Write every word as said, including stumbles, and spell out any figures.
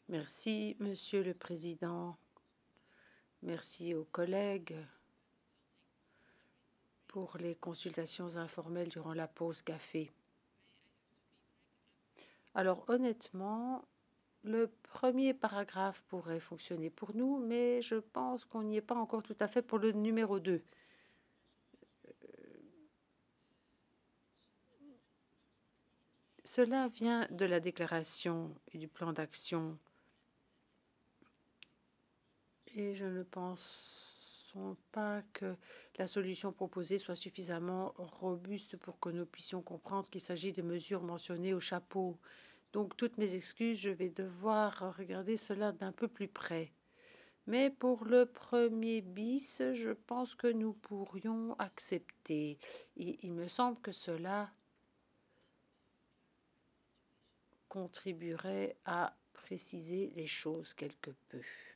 Merci, Monsieur le Président. Merci aux collègues pour les consultations informelles durant la pause café. Alors honnêtement, le premier paragraphe pourrait fonctionner pour nous, mais je pense qu'on n'y est pas encore tout à fait pour le numéro deux. Cela vient de la déclaration et du plan d'action et je ne pense pas que la solution proposée soit suffisamment robuste pour que nous puissions comprendre qu'il s'agit des mesures mentionnées au chapeau. Donc, toutes mes excuses, je vais devoir regarder cela d'un peu plus près. Mais pour le premier bis, je pense que nous pourrions accepter. Et il me semble que cela contribuerait à préciser les choses quelque peu.